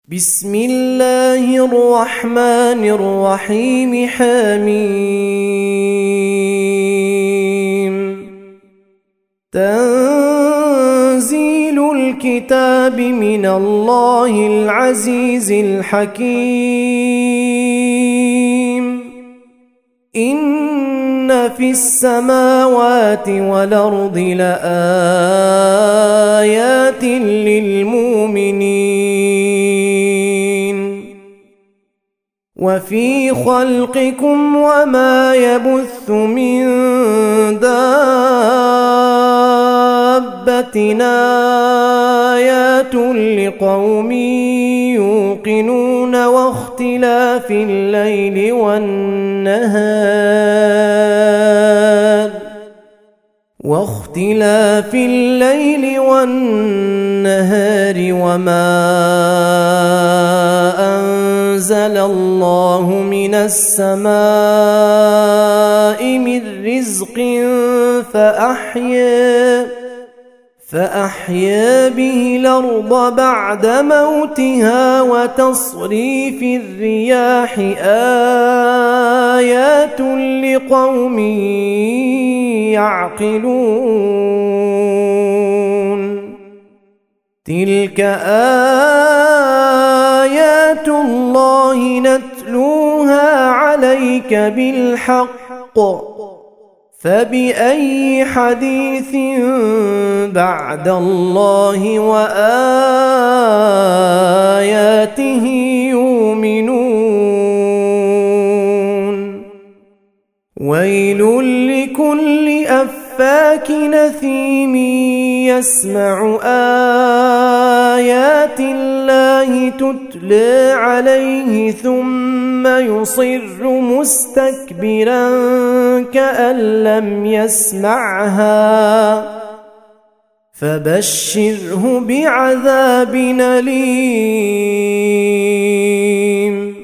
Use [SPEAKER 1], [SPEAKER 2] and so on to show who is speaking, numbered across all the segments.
[SPEAKER 1] بسم الله الرحمن الرحيم. حميم. تنزيل الكتاب من الله العزيز الحكيم. إن في السماوات والأرض لآيات للمؤمنين وفي خلقكم وما يبث من دابة آيات لقوم يوقنون واختلاف الليل والنهار وما أنزل الله من السماء من رزق فأحيا به الأرض بعد موتها وتصريف الرياح آيات لقوم يعقلون. تلك آيات الله نتلوها عليك بالحق فبأي حديث بعد الله وآياته يؤمنون. ويل لكل أفاك نثيم يسمع آيات الله تتلى عليه ثم يصر مستكبرا كأن لم يسمعها فبشره بعذاب أليم.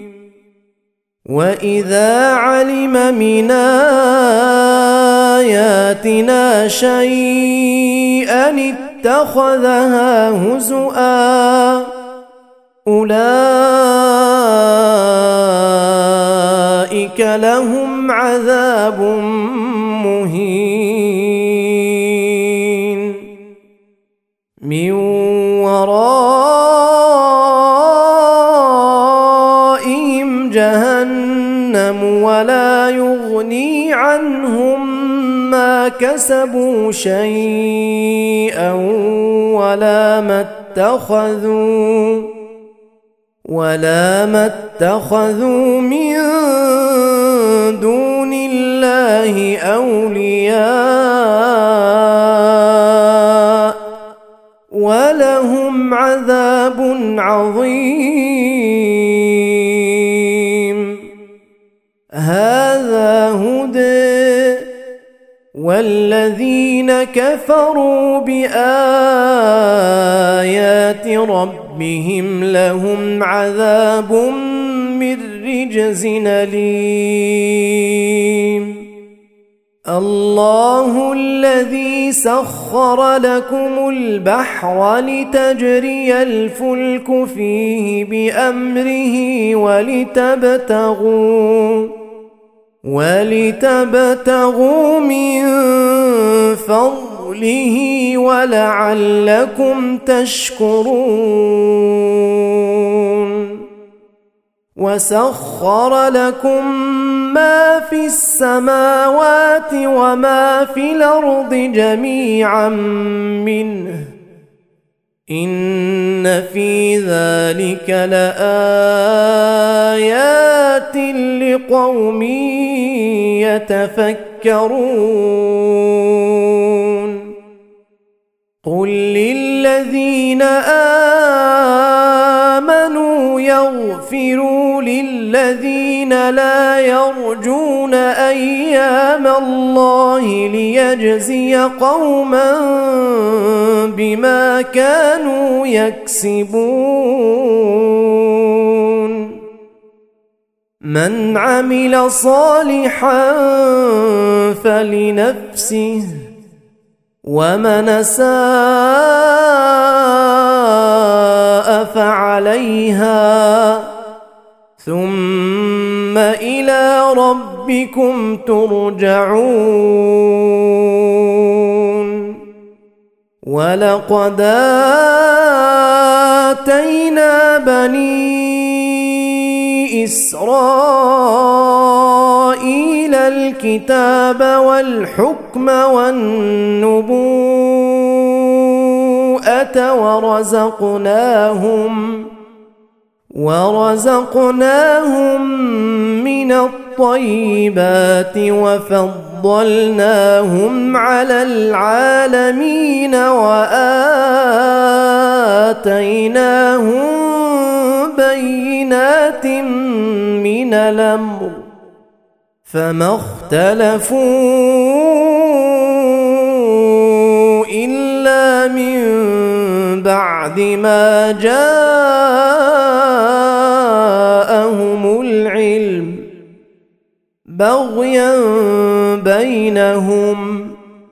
[SPEAKER 1] وإذا علم من آياتنا شيئا اتخذها هزؤا أولئك لهم عذاب مهين من ورائهم جهنم ولا يغني عنهم ما كسبوا شيئا ولا ما اتخذوا من دون الله أولياء ولهم عذاب عظيم. هذا هدى والذين كفروا بآيات ربهم لهم عذاب من رجز أليم. الله الذي سخر لكم البحر لتجري الفلك فيه بأمره ولتبتغوا من فضله ولعلكم تشكرون. وسخر لكم ما في السماوات وما في الأرض جميعا منه إن في ذلك لآيات لقوم يتفكرون. قل للذين آمنوا يغفروا للذين لا يرجون أيام الله ليجزي قوما بما كانوا يكسبون. من عمل صالحا فلنفسه ومن أساء فعليها ثم إلى ربكم ترجعون ولقد آتينا بني إسرائيل الكتاب والحكم والنبوءة ورزقناهم من الطيبات وفضلناهم على العالمين وآتيناهم بينات من الأمر فما اختلفوا إلا من بعد ما جاءهم العلم بغيا بينهم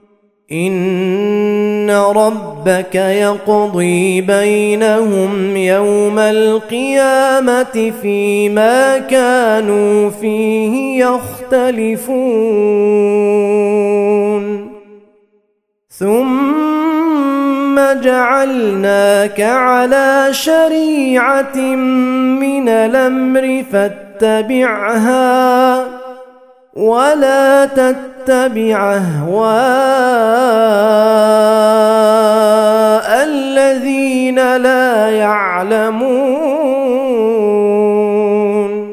[SPEAKER 1] إن ربك يقضي بينهم يوم القيامة فيما كانوا فيه يختلفون ثم جعلناك على شريعة من الأمر فاتبعها ولا تتبع أهواء الذين لا يعلمون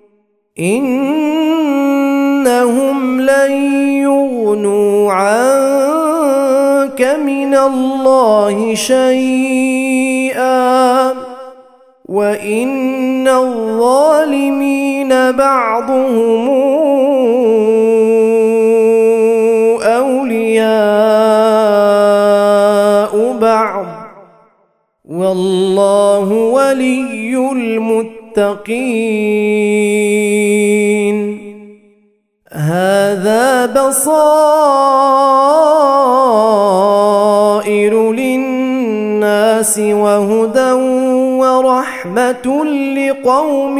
[SPEAKER 1] إنهم لن يغنوا عنك من الله شيئا وإن الظالمين بعضهم أولياء بعض والله ولي المتقين هذا بصائر للناس وهدى ورحمة لقوم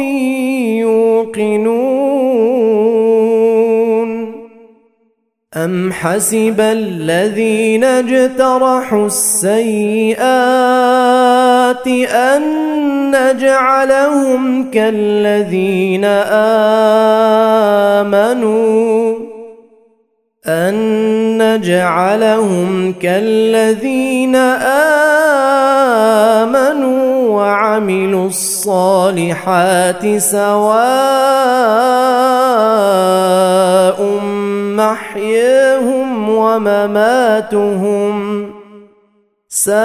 [SPEAKER 1] يوقنون أم حسب الذين اجترحوا السيئات أن نجعلهم كالذين آمنوا وعملوا الصالحات سواء محياهم ومماتهم ساء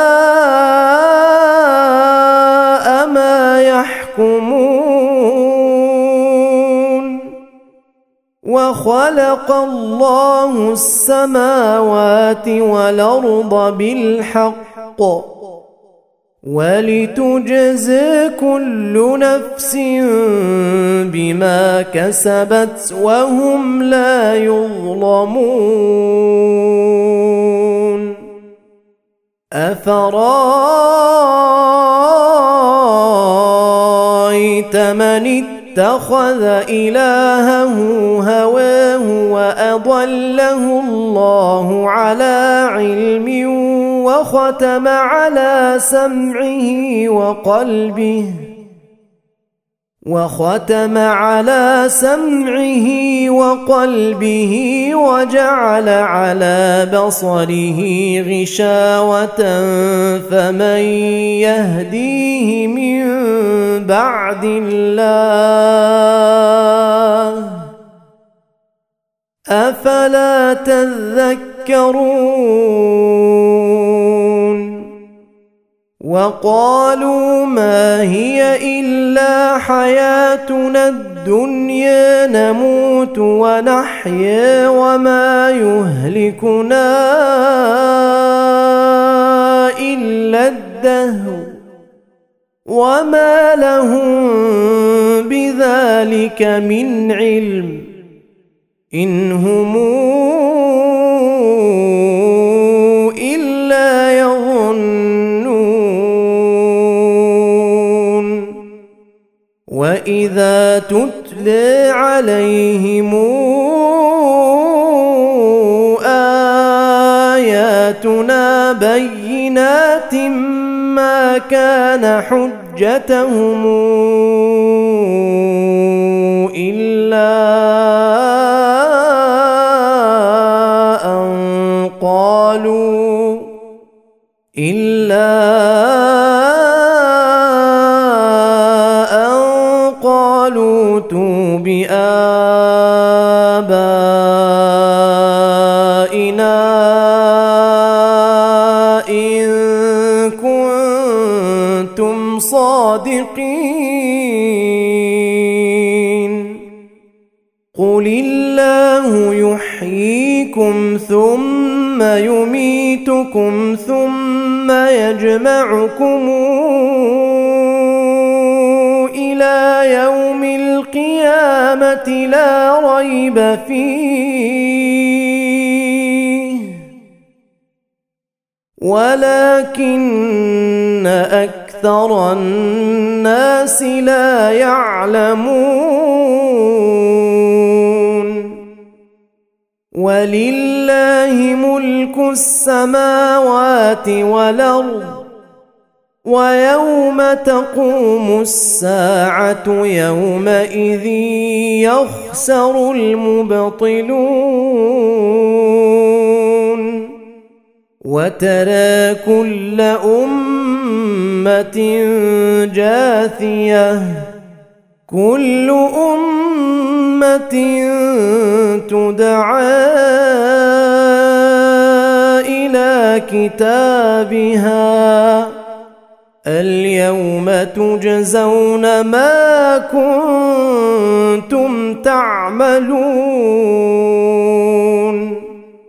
[SPEAKER 1] ما يحكمون وخلق الله السماوات والأرض بالحق ولتجزي كل نفس بما كسبت وهم لا يظلمون أفرأيت من اتخذ إلهه هواه وأضله الله على علم وختم على سمعه وقلبه وجعل على بصره غشاوة فمن يهديه من بعد الله أفلا تذكرون وقالوا ما هي إلا حياتنا الدنيا نموت ونحيا وما يهلكنا إلا الدهر وما لهم بذلك من علم إن هم إلا يظنون وإذا تتلى عليهم آياتنا بينات ما كان حجتهم إلا أن قالوا ائتوا بآبائنا إن كنتم صادقين قل الله يحييكم ثم يميتكم ثم يجمعكم إلى يوم القيامة لا ريب فيه ولكن أكثر الناس لا يعلمون ولله ملك السماوات والأرض ويوم تقوم الساعة يومئذ يخسر المبطلون وترى كل أمة جاثية كل أمة تدعى إلى كتابها اليوم تجزون ما كنتم تعملون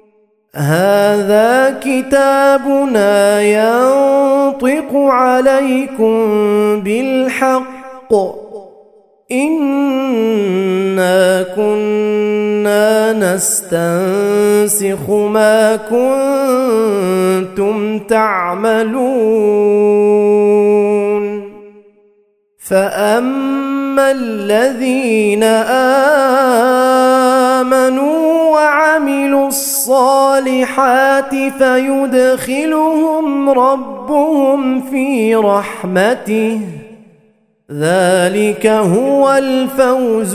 [SPEAKER 1] هذا كتابنا ينطق عليكم بالحق إنا كنا نستنسخ ما كنتم تعملون فأما الذين آمنوا وعملوا الصالحات فيدخلهم ربهم في رحمته ذلك هو الفوز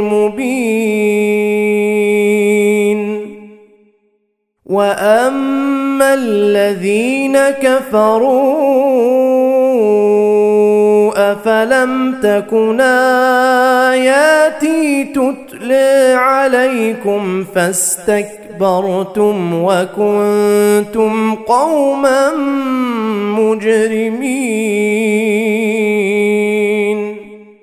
[SPEAKER 1] المبين وأما الذين كفروا أفلم تكن آياتي تتلى عليكم فاستكبرتم وكنتم قوما مجرمين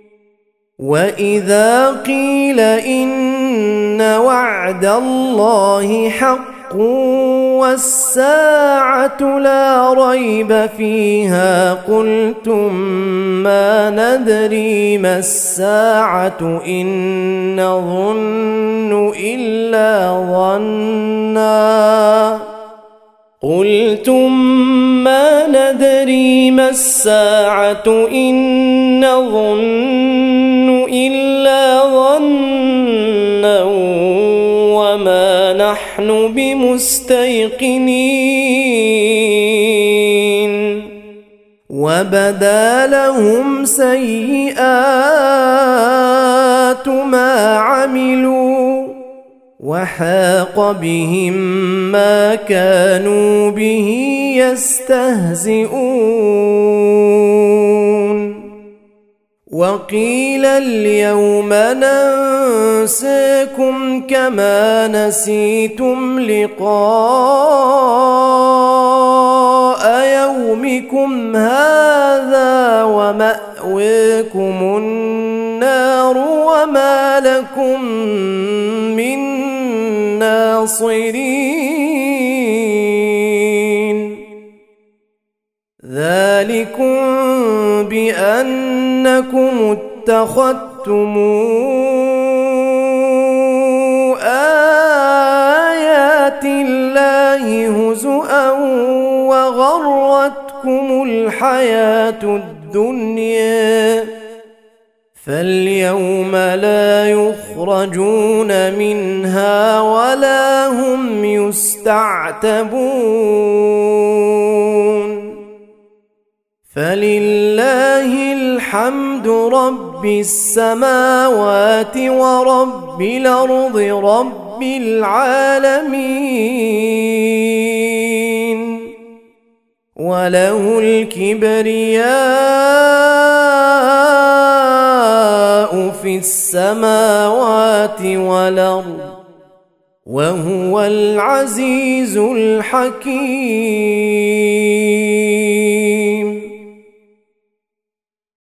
[SPEAKER 1] وإذا قيل إن وعد الله حق والساعة لا ريب فيها قلتم ما ندري ما الساعة إن نظن إلا ظنا قلتم ما ندري ما الساعة إن نظن إلا ظنا وما نحن بمستيقنين وبدا لهم سيئات ما عملوا وحاق بهم ما كانوا به يستهزئون وقيل اليوم ننساكم كما نسيتم لقاء يومكم هذا ومأواكم النار وما لكم من ناصرين ذلكم بأنكم اتخذتم آيات الله هزؤا وغرتكم الحياة الدنيا فاليوم لا يخرجون منها ولا هم يستعتبون فلله الحمد رب السماوات ورب الأرض رب العالمين وله الكبرياء في السماوات والأرض وهو العزيز الحكيم.